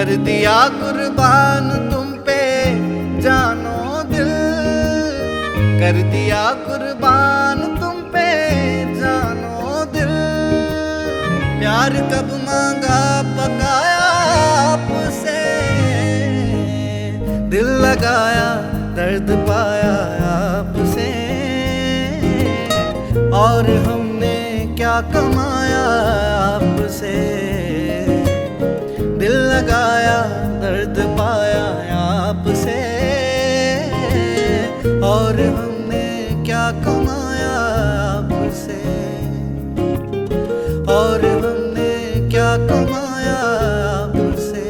कर दिया कुर्बान तुम पे जानो दिल, कर दिया कुर्बान तुम पे जानो दिल। प्यार कब मांगा पकाया आपसे, दिल लगाया दर्द पाया आपसे। और हमने क्या कमाया आपसे, दिल लगाया दर्द पाया आपसे। और हमने क्या कमाया आपसे, और हमने क्या कमाया आपसे।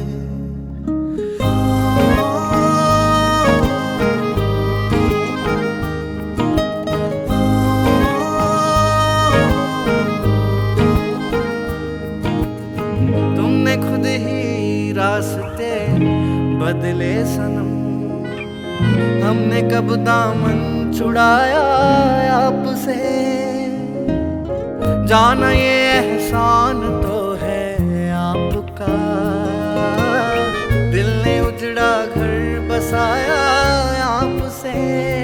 तुमने खुद ही रास्ते बदले सनम, हमने कब दामन छुड़ाया आपसे। जाना ये एहसान तो है आपका, दिल ने उजड़ा घर बसाया आपसे।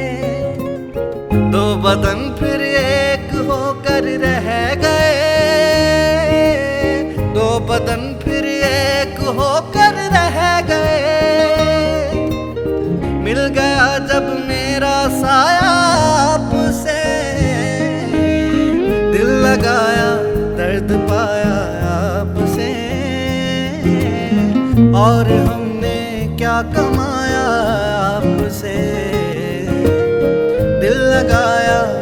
दो बदन फिर एक होकर रह गए, दो बदन फिर एक होकर रह गए। मिल गया जब मेरा साया आपसे, दिल लगाया दर्द पाया आपसे। और हमने क्या कमाया आपसे, दिल लगाया